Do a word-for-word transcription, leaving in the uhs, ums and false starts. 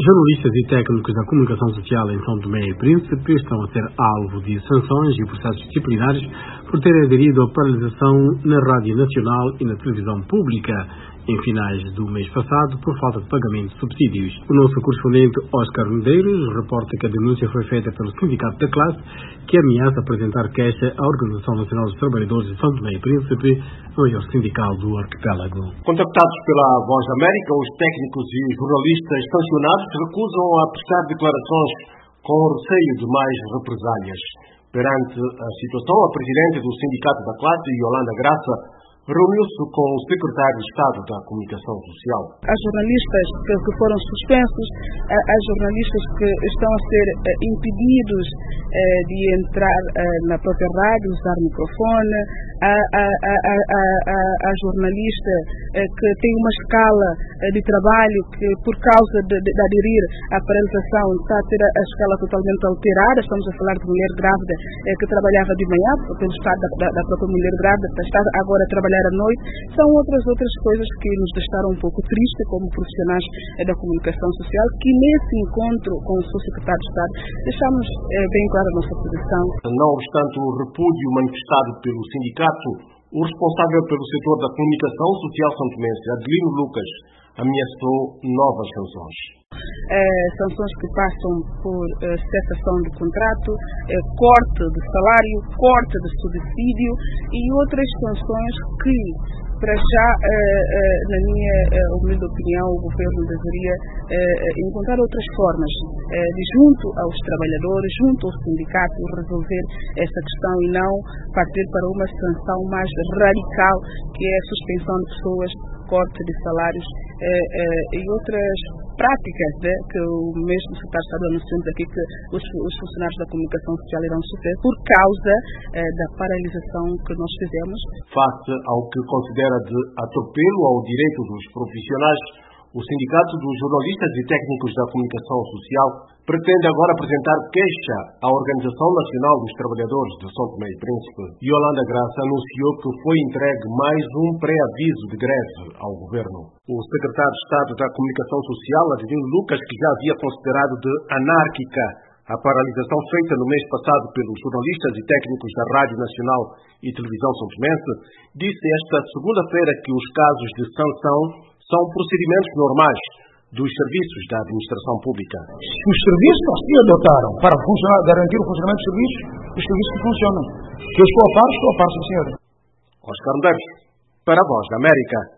Jornalistas e técnicos da comunicação social em São Tomé e Príncipe estão a ser alvo de sanções e processos disciplinares por terem aderido à paralisação na Rádio Nacional e na televisão pública em finais do mês passado por falta de pagamento de subsídios. O nosso correspondente Oscar Medeiros reporta que a denúncia foi feita pelo Sindicato da Classe, que ameaça apresentar queixa à Organização Nacional dos Trabalhadores de São Tomé e Príncipe, maior sindical do arquipélago. Contactados pela Voz da América, os técnicos e jornalistas sancionados recusam a prestar declarações com receio de mais represálias. Perante a situação, a presidente do Sindicato da Classe, Yolanda Graça, reuniu-se com o secretário de Estado da Comunicação Social. Há jornalistas que, que foram suspensos, há, há jornalistas que estão a ser eh, impedidos eh, de entrar eh, na própria rádio, usar microfone, há, há, há, há, há, há jornalistas eh, que têm uma escala eh, de trabalho que, por causa de, de, de aderir à paralisação, está a ter a, a escala totalmente alterada. Estamos a falar de mulher grávida eh, que trabalhava de manhã, pelo estado da, da, da própria mulher grávida, está agora a trabalhar à noite. São outras outras coisas que nos deixaram um pouco tristes como profissionais da comunicação social, que nesse encontro com o seu secretário de Estado deixamos eh, bem clara a nossa posição. Não obstante o repúdio manifestado pelo sindicato, o responsável pelo setor da comunicação social santomense, Adelino Lucas, ameaçou novas sanções. Eh, sanções que passam por eh, cessação de contrato, eh, corte de salário, corte de subsídio e outras sanções que, para já, eh, eh, na minha eh, humilde opinião, o governo deveria eh, encontrar outras formas eh, de, junto aos trabalhadores, junto ao sindicato, resolver essa questão e não partir para uma sanção mais radical, que é a suspensão de pessoas, corte de salários eh, eh, e outras práticas, né, que o mesmo secretário de Estado anunciou aqui que os, os funcionários da comunicação social irão sofrer por causa eh, da paralisação que nós fizemos. Face ao que considera de atropelo ao direito dos profissionais, o Sindicato dos Jornalistas e Técnicos da Comunicação Social pretende agora apresentar queixa à Organização Nacional dos Trabalhadores de São Tomé e Príncipe. Yolanda Graça anunciou que foi entregue mais um pré-aviso de greve ao governo. O secretário de Estado da Comunicação Social, Adelino Lucas, que já havia considerado de anárquica a paralisação feita no mês passado pelos jornalistas e técnicos da Rádio Nacional e Televisão São Tomense, disse esta segunda-feira que os casos de sanção são procedimentos normais dos serviços da administração pública. Os serviços que se adotaram para funcionar, garantir o funcionamento dos serviços, os serviços que funcionam. Que eu estou a par, estou a par, sim, senhor. Oscar Medeiros, para a Voz da América.